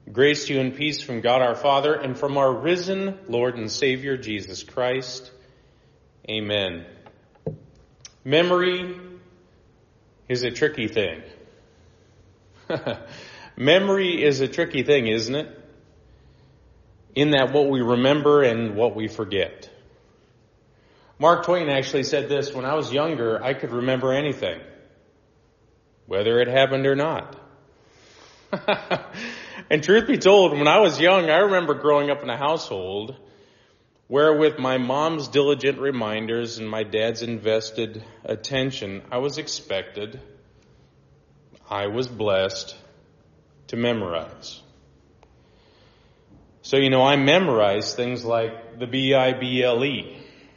Grace to you and peace from God our Father and from our risen Lord and Savior Jesus Christ. Amen. Memory is a tricky thing. Memory is a tricky thing, isn't it? In that what we remember and what we forget. Mark Twain actually said this: when I was younger, I could remember anything, whether it happened or not. And truth be told, when I was young, I remember growing up in a household where, with my mom's diligent reminders and my dad's invested attention, I was expected, I was blessed to memorize. So, I memorized things like the Bible.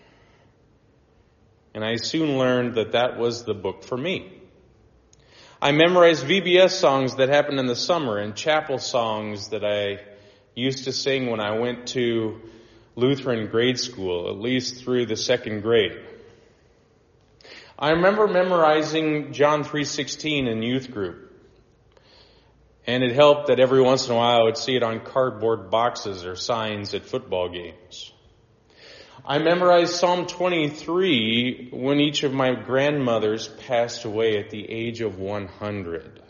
And I soon learned that that was the book for me. I memorized VBS songs that happened in the summer and chapel songs that I used to sing when I went to Lutheran grade school, at least through the second grade. I remember memorizing John 3:16 in youth group. And it helped that every once in a while I would see it on cardboard boxes or signs at football games. I memorized Psalm 23 when each of my grandmothers passed away at the age of 100.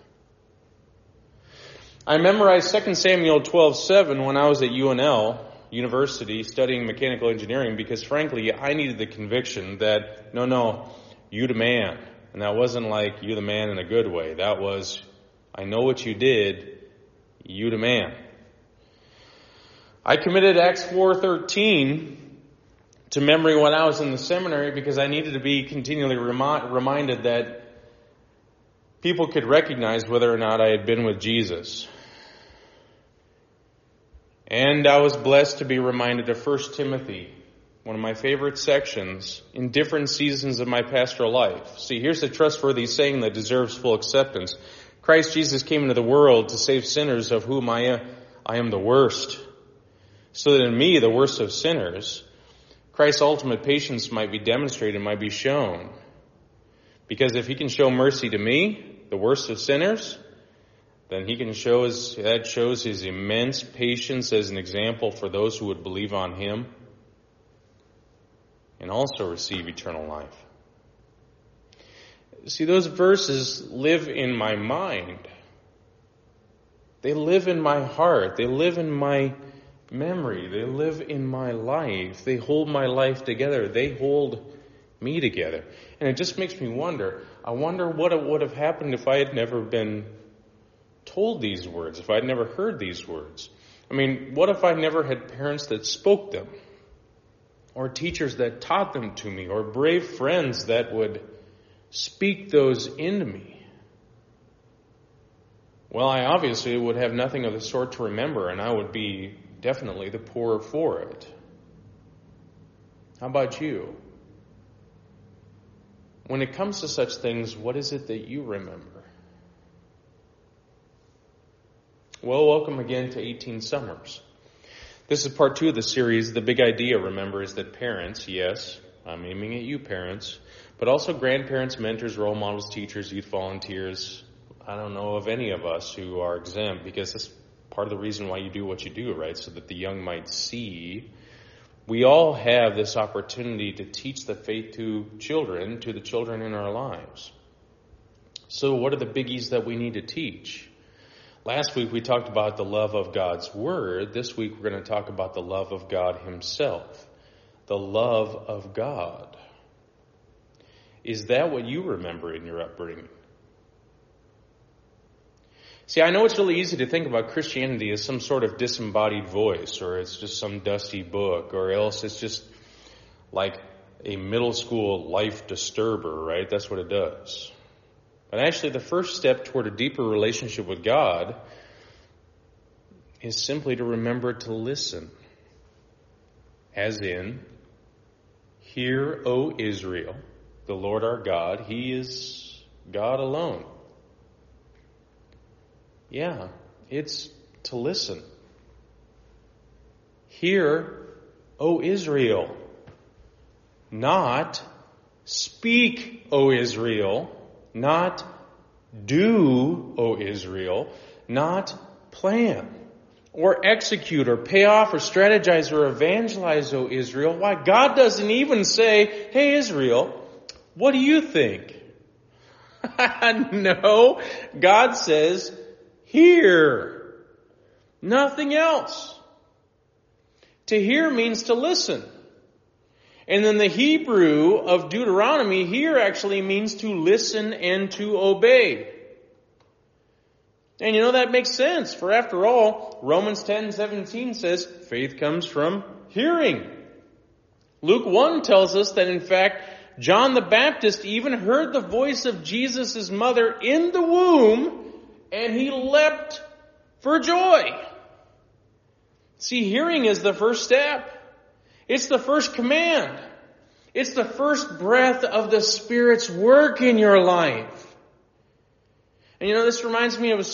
I memorized 2 Samuel 12:7 when I was at UNL, University, studying mechanical engineering, because frankly, I needed the conviction that, no, you the man. And that wasn't like you the man in a good way. That was, I know what you did, you the man. I committed Acts 4:13 to memory when I was in the seminary because I needed to be continually reminded that people could recognize whether or not I had been with Jesus. And I was blessed to be reminded of 1 Timothy, one of my favorite sections, in different seasons of my pastoral life. See, here's a trustworthy saying that deserves full acceptance. Christ Jesus came into the world to save sinners, of whom I am the worst, so that in me, the worst of sinners, Christ's ultimate patience might be demonstrated, might be shown. Because if he can show mercy to me, the worst of sinners, then that shows his immense patience as an example for those who would believe on him and also receive eternal life. See, those verses live in my mind. They live in my heart. They live in my memory. They live in my life. They hold my life together. They hold me together. And it just makes me wonder. I wonder what would have happened if I had never been told these words, if I'd never heard these words. I mean, what if I never had parents that spoke them, or teachers that taught them to me, or brave friends that would speak those into me? Well, I obviously would have nothing of the sort to remember, and I would be definitely the poorer for it. How about you? When it comes to such things, what is it that you remember? Well, welcome again to 18 Summers. This is part 2 of the series. The big idea, remember, is that parents, yes, I'm aiming at you parents, but also grandparents, mentors, role models, teachers, youth volunteers. I don't know of any of us who are exempt, because that's part of the reason why you do what you do, right? So that the young might see. We all have this opportunity to teach the faith to the children in our lives. So what are the biggies that we need to teach? Last week we talked about the love of God's Word. This week we're going to talk about the love of God Himself. The love of God. Is that what you remember in your upbringing? See, I know it's really easy to think about Christianity as some sort of disembodied voice, or it's just some dusty book, or else it's just like a middle school life disturber, right? That's what it does. But actually, the first step toward a deeper relationship with God is simply to remember to listen. As in, hear, O Israel, the Lord our God, He is God alone. Yeah, it's to listen. Hear, O Israel. Not speak, O Israel. Not do, O Israel. Not plan. or execute or pay off or strategize or evangelize, O Israel. Why, God doesn't even say, hey Israel, what do you think? No, God says, hear. Nothing else. To hear means to listen. And then the Hebrew of Deuteronomy here actually means to listen and to obey. And that makes sense, for after all, Romans 10:17 says, faith comes from hearing. Luke 1 tells us that in fact, John the Baptist even heard the voice of Jesus' mother in the womb, and he leapt for joy. See, hearing is the first step. It's the first command. It's the first breath of the Spirit's work in your life. And this reminds me of a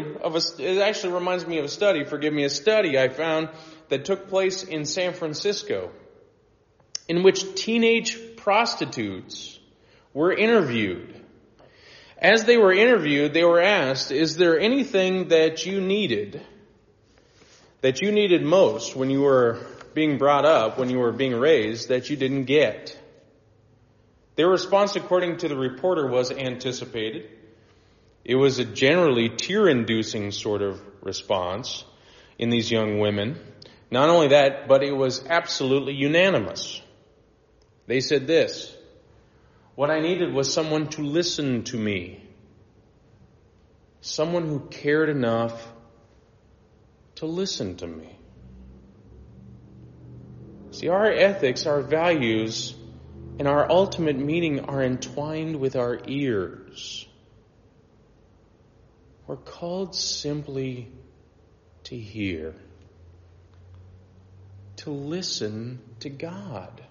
study I found that took place in San Francisco, in which teenage prostitutes were interviewed. As they were interviewed, they were asked, is there anything that you needed most when you were being brought up, when you were being raised, that you didn't get? Their response, according to the reporter, was anticipated. It was a generally tear-inducing sort of response in these young women. Not only that, but it was absolutely unanimous. They said this: what I needed was someone to listen to me. Someone who cared enough to listen to me. See, our ethics, our values, and our ultimate meaning are entwined with our ears. We're called simply to hear, to listen to God.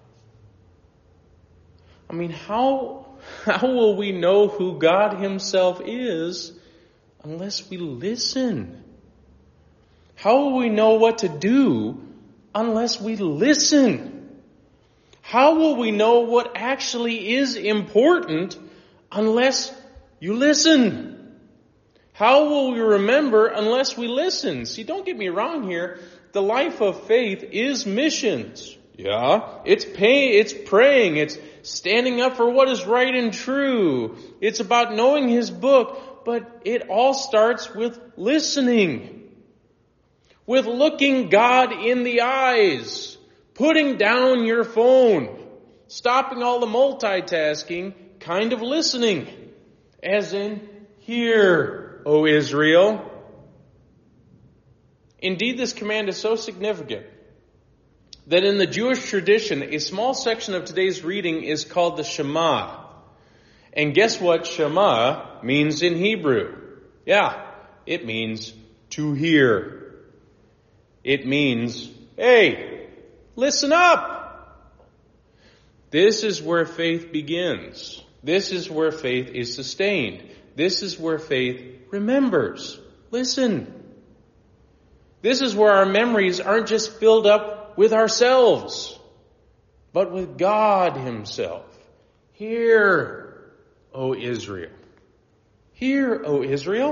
I mean, how will we know who God Himself is unless we listen? How will we know what to do unless we listen? How will we know what actually is important unless you listen? How will we remember unless we listen? See, don't get me wrong here. The life of faith is missions. Yeah, it's praying, it's standing up for what is right and true. It's about knowing His book, but it all starts with listening. With looking God in the eyes, putting down your phone, stopping all the multitasking, kind of listening, as in, hear, O Israel. Indeed, this command is so significant that in the Jewish tradition, a small section of today's reading is called the Shema. And guess what Shema means in Hebrew? Yeah, it means to hear. It means, hey, listen up. This is where faith begins. This is where faith is sustained. This is where faith remembers. Listen. This is where our memories aren't just filled up with ourselves, but with God Himself. Hear, O Israel. Hear, O Israel.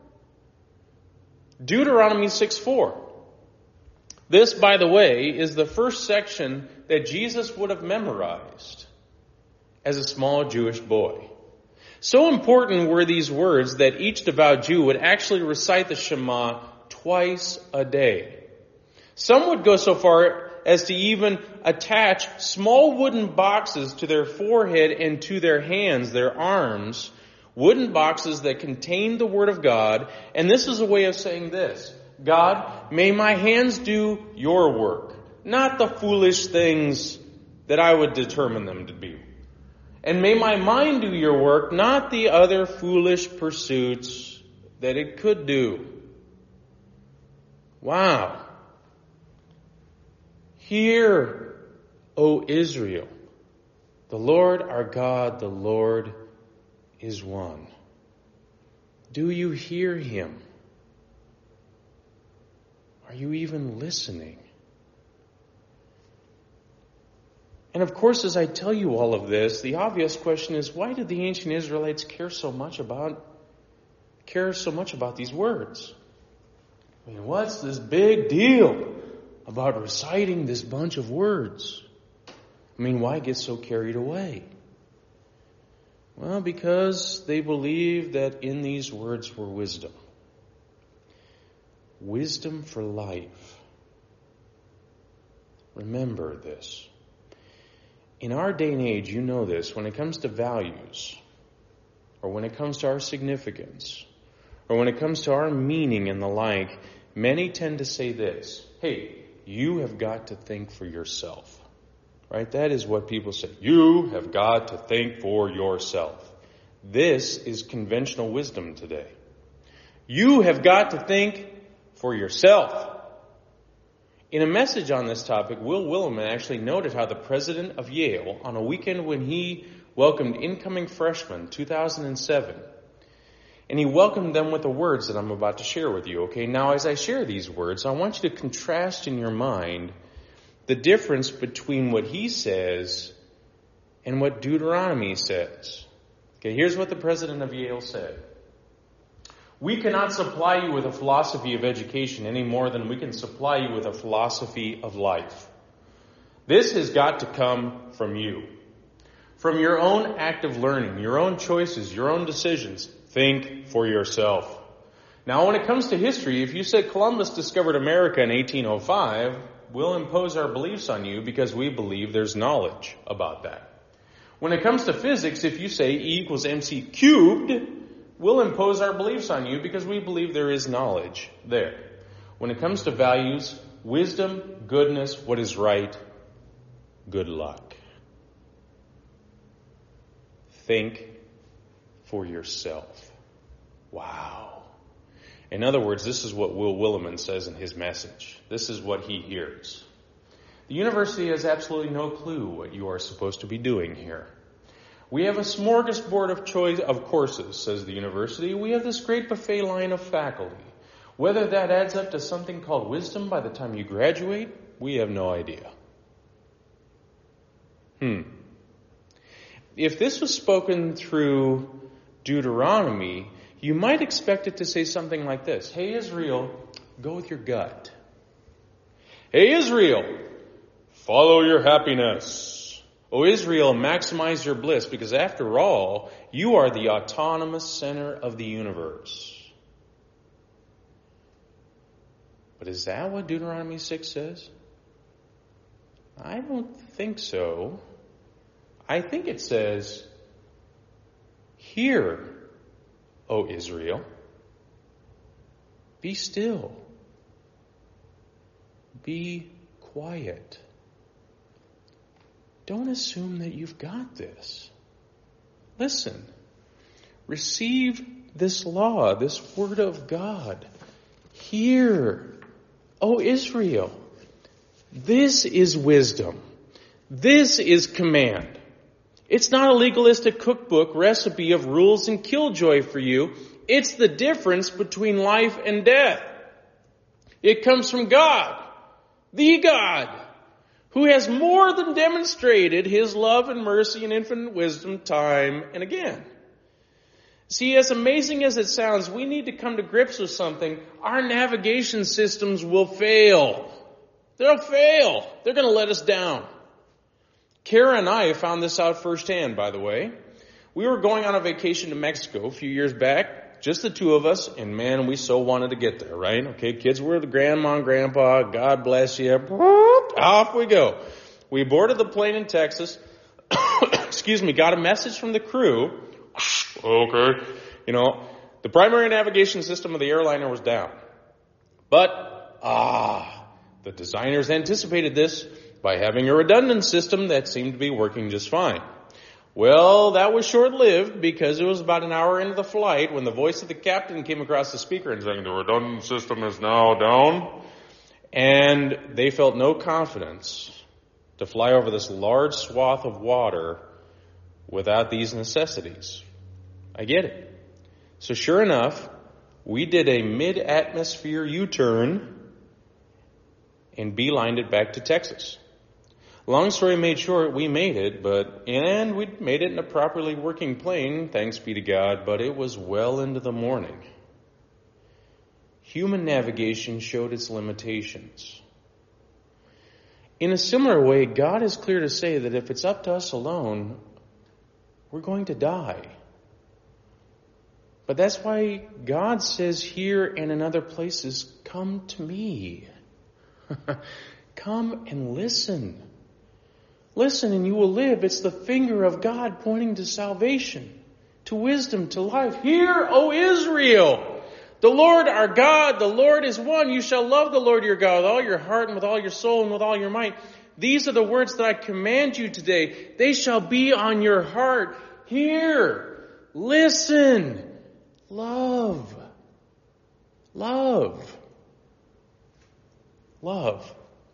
Deuteronomy 6:4. This, by the way, is the first section that Jesus would have memorized as a small Jewish boy. So important were these words that each devout Jew would actually recite the Shema twice a day. Some would go so far as to even attach small wooden boxes to their forehead and to their hands, their arms, wooden boxes that contained the Word of God. And this is a way of saying this: God, may my hands do your work, not the foolish things that I would determine them to be. And may my mind do your work, not the other foolish pursuits that it could do. Wow. Hear, O Israel, the Lord our God, the Lord is one. Do you hear Him? Are you even listening? And of course, as I tell you all of this, the obvious question is, why did the ancient Israelites care so much about these words? I mean, what's this big deal about reciting this bunch of words? I mean, why get so carried away? Well, because they believe that in these words were wisdom. Wisdom for life. Remember this. In our day and age, you know this, when it comes to values, or when it comes to our significance, or when it comes to our meaning and the like, many tend to say this: hey, you have got to think for yourself. Right? That is what people say. You have got to think for yourself. This is conventional wisdom today. You have got to think for yourself. In a message on this topic, Will Willimon actually noted how the president of Yale, on a weekend when he welcomed incoming freshmen, 2007, and he welcomed them with the words that I'm about to share with you. Okay, now as I share these words, I want you to contrast in your mind the difference between what he says and what Deuteronomy says. Okay, here's what the president of Yale said. We cannot supply you with a philosophy of education any more than we can supply you with a philosophy of life. This has got to come from you. From your own act of learning, your own choices, your own decisions. Think for yourself. Now, when it comes to history, if you said Columbus discovered America in 1805, we'll impose our beliefs on you because we believe there's knowledge about that. When it comes to physics, if you say E equals mc cubed, we'll impose our beliefs on you because we believe there is knowledge there. When it comes to values, wisdom, goodness, what is right, good luck. Think for yourself. Wow. In other words, this is what Will Willimon says in his message. This is what he hears. The university has absolutely no clue what you are supposed to be doing here. We have a smorgasbord of choice of courses, says the university. We have this great buffet line of faculty. Whether that adds up to something called wisdom by the time you graduate, we have no idea. If this was spoken through Deuteronomy, you might expect it to say something like this. Hey, Israel, go with your gut. Hey, Israel, follow your happiness. Oh, Israel, maximize your bliss, because after all, you are the autonomous center of the universe. But is that what Deuteronomy 6 says? I don't think so. I think it says, hear, O Israel, be still, be quiet. Don't assume that you've got this. Listen, receive this law, this word of God. Hear, O Israel, this is wisdom. This is command. It's not a legalistic cookbook recipe of rules and killjoy for you. It's the difference between life and death. It comes from God, the God, who has more than demonstrated his love and mercy and infinite wisdom time and again. See, as amazing as it sounds, we need to come to grips with something. Our navigation systems will fail. They'll fail. They're going to let us down. Kara and I found this out firsthand, by the way. We were going on a vacation to Mexico a few years back, just the two of us, and man, we so wanted to get there, right? Okay, kids were with grandma and grandpa, God bless you. Off we go. We boarded the plane in Texas, got a message from the crew. Okay. The primary navigation system of the airliner was down. But, the designers anticipated this by having a redundant system that seemed to be working just fine. Well, that was short-lived because it was about an hour into the flight when the voice of the captain came across the speaker and saying, the redundant system is now down. And they felt no confidence to fly over this large swath of water without these necessities. I get it. So sure enough, we did a mid-atmosphere U-turn and beelined it back to Texas. Long story made short, we made it, and we made it in a properly working plane, thanks be to God, but it was well into the morning. human navigation showed its limitations. In a similar way, God is clear to say that if it's up to us alone, we're going to die. But that's why God says here and in other places, come to me. Come and listen. Listen and you will live. It's the finger of God pointing to salvation, to wisdom, to life. Hear, O Israel! The Lord our God, the Lord is one. You shall love the Lord your God with all your heart and with all your soul and with all your might. These are the words that I command you today. They shall be on your heart. Hear, listen, love, love, love.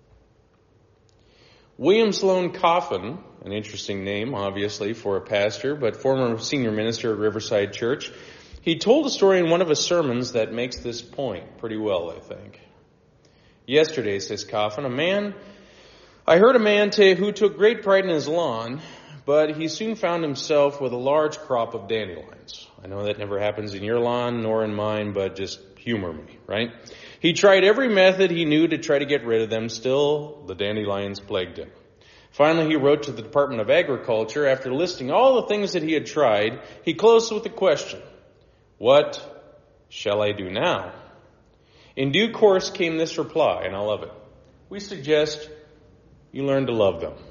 William Sloane Coffin, an interesting name, obviously, for a pastor, but former senior minister at Riverside Church, he told a story in one of his sermons that makes this point pretty well, I think. Yesterday, says Coffin, I heard a man who took great pride in his lawn, but he soon found himself with a large crop of dandelions. I know that never happens in your lawn nor in mine, but just humor me, right? He tried every method he knew to try to get rid of them. Still, the dandelions plagued him. Finally, he wrote to the Department of Agriculture. After listing all the things that he had tried, he closed with the question, what shall I do now? In due course came this reply, and I love it. We suggest you learn to love them.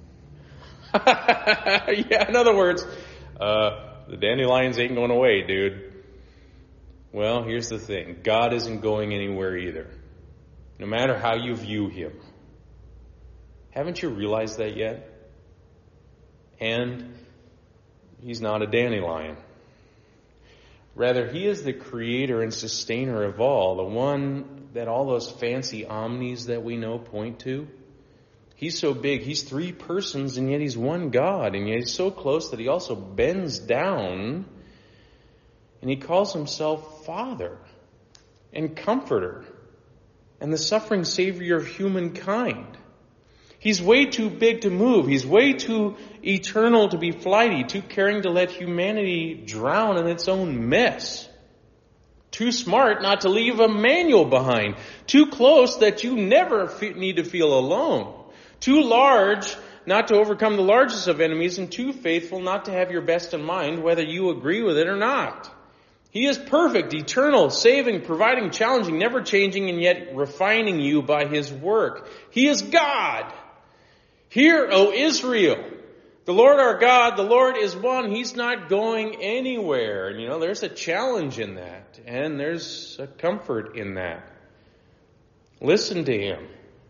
Yeah, in other words, the dandelions ain't going away, dude. Well, here's the thing. God isn't going anywhere either. No matter how you view him. Haven't you realized that yet? And he's not a dandelion. Rather, he is the creator and sustainer of all, the one that all those fancy omnis that we know point to. He's so big, he's three persons, and yet he's one God, and yet he's so close that he also bends down, and he calls himself Father and Comforter and the suffering Savior of humankind. He's way too big to move. He's way too eternal to be flighty, too caring to let humanity drown in its own mess. Too smart not to leave a manual behind. Too close that you never need to feel alone. Too large not to overcome the largest of enemies, and too faithful not to have your best in mind, whether you agree with it or not. He is perfect, eternal, saving, providing, challenging, never changing, and yet refining you by his work. He is God. Hear, O Israel, the Lord our God, the Lord is one. He's not going anywhere. And there's a challenge in that, and there's a comfort in that. Listen to him.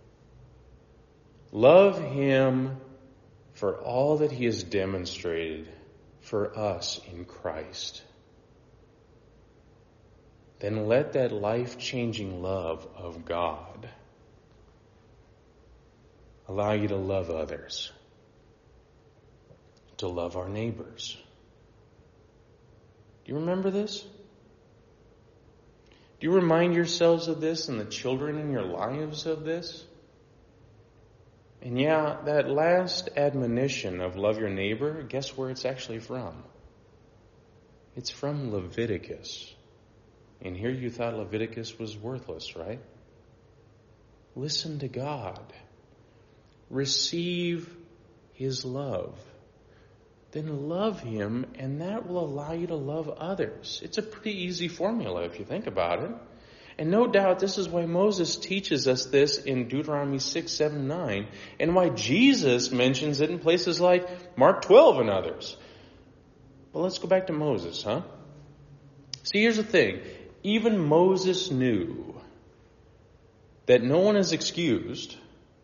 Love him for all that he has demonstrated for us in Christ. Then let that life-changing love of God allow you to love others, to love our neighbors. Do you remember this? Do you remind yourselves of this and the children in your lives of this? And yeah, that last admonition of love your neighbor, guess where it's actually from? It's from Leviticus. And here you thought Leviticus was worthless, right? Listen to God. Receive his love. Then love him, and that will allow you to love others. It's a pretty easy formula if you think about it. And no doubt this is why Moses teaches us this in Deuteronomy 6, 7, 9, and why Jesus mentions it in places like Mark 12 and others. But let's go back to Moses, huh? See, here's the thing. Even Moses knew that no one is excused.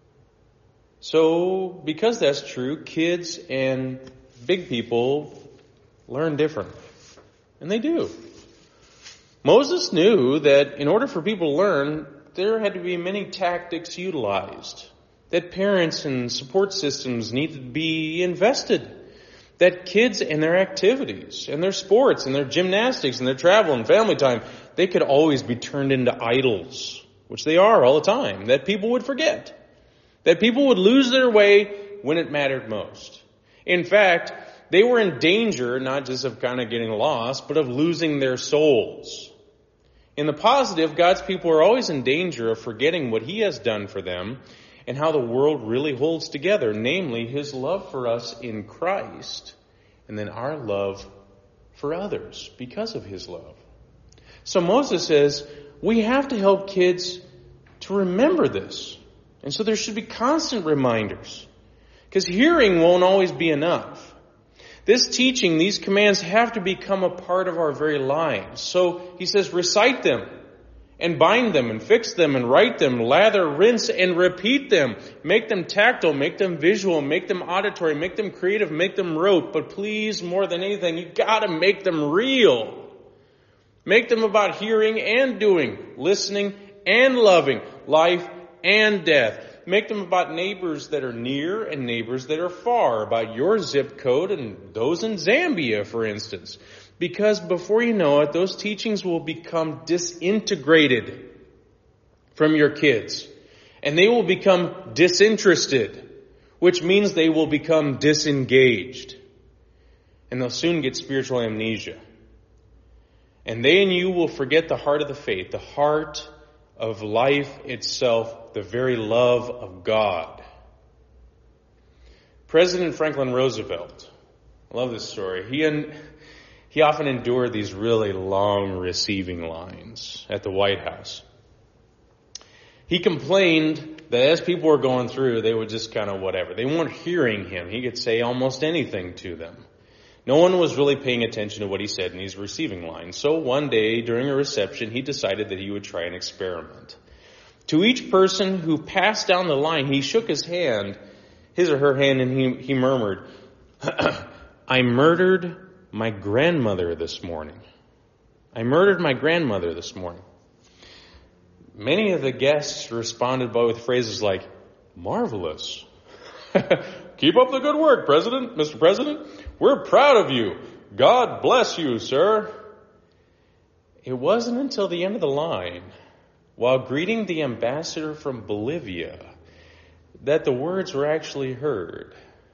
So, because that's true, kids and big people learn differently. And they do. Moses knew that in order for people to learn, there had to be many tactics utilized. That parents and support systems needed to be invested. That kids and their activities and their sports and their gymnastics and their travel and family time, they could always be turned into idols, which they are all the time, that people would forget. That people would lose their way when it mattered most. In fact, they were in danger not just of kind of getting lost, but of losing their souls. In the positive, God's people are always in danger of forgetting what He has done for them and how the world really holds together, namely His love for us in Christ, and then our love for others because of His love. So Moses says, we have to help kids to remember this. And so there should be constant reminders, because hearing won't always be enough. This teaching, these commands have to become a part of our very lives. So he says, recite them and bind them and fix them and write them, lather, rinse, and repeat them. Make them tactile, make them visual, make them auditory, make them creative, make them rote. But please, more than anything, you gotta make them real. Make them about hearing and doing, listening and loving, life and death. Make them about neighbors that are near and neighbors that are far, about your zip code and those in Zambia, for instance. Because before you know it, those teachings will become disintegrated from your kids. And they will become disinterested, which means they will become disengaged. And they'll soon get spiritual amnesia. And they and you will forget the heart of the faith, the heart of life itself, the very love of God. President Franklin Roosevelt, I love this story. He often endured these really long receiving lines at the White House. He complained that as people were going through, they would just kind of whatever. They weren't hearing him. He could say almost anything to them. No one was really paying attention to what he said in these receiving lines. So one day during a reception, he decided that he would try an experiment. To each person who passed down the line, he shook his or her hand, and he murmured, I murdered my grandmother this morning. I murdered my grandmother this morning. Many of the guests responded with phrases like, marvelous. Keep up the good work, Mr. President. We're proud of you. God bless you, sir. It wasn't until the end of the line, while greeting the ambassador from Bolivia, that the words were actually heard.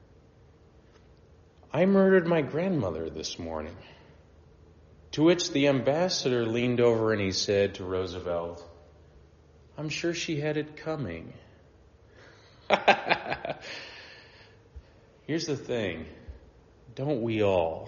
I murdered my grandmother this morning. To which the ambassador leaned over and he said to Roosevelt, I'm sure she had it coming. Here's the thing. Don't we all?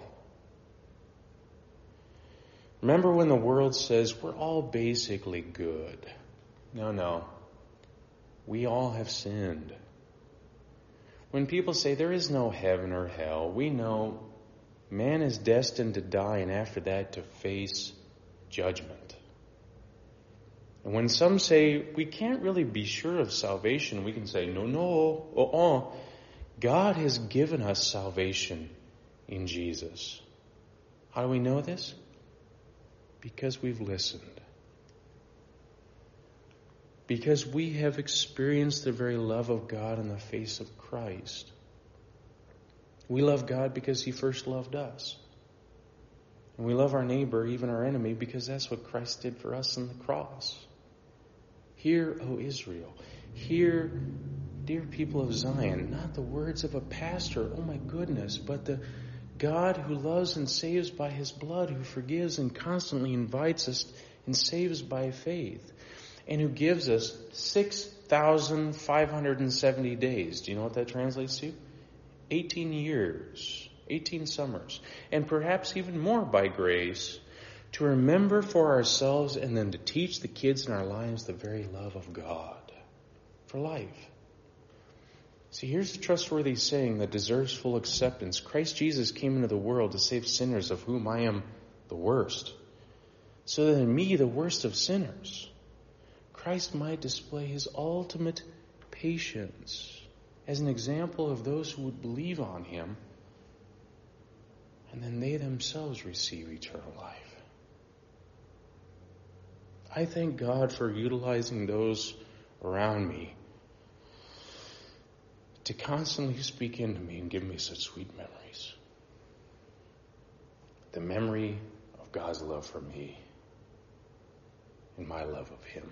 Remember when the world says we're all basically good? No. We all have sinned. When people say there is no heaven or hell, we know man is destined to die and after that to face judgment. And when some say we can't really be sure of salvation, we can say, no. God has given us salvation in Jesus. How do we know this? Because we've listened. Because we have experienced the very love of God in the face of Christ. We love God because He first loved us. And we love our neighbor, even our enemy, because that's what Christ did for us on the cross. Hear, O Israel. Hear, dear people of Zion, not the words of a pastor, oh my goodness, but the God who loves and saves by His blood, who forgives and constantly invites us and saves by faith, and who gives us 6,570 days. Do you know what that translates to? 18 years, 18 summers, and perhaps even more by grace, to remember for ourselves and then to teach the kids in our lives the very love of God for life. See, here's the trustworthy saying that deserves full acceptance. Christ Jesus came into the world to save sinners, of whom I am the worst, so that in me, the worst of sinners, Christ might display His ultimate patience as an example of those who would believe on Him, and then they themselves receive eternal life. I thank God for utilizing those around me to constantly speak into me and give me such sweet memories. The memory of God's love for me and my love of Him.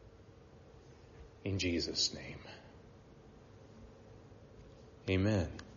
In Jesus' name, amen.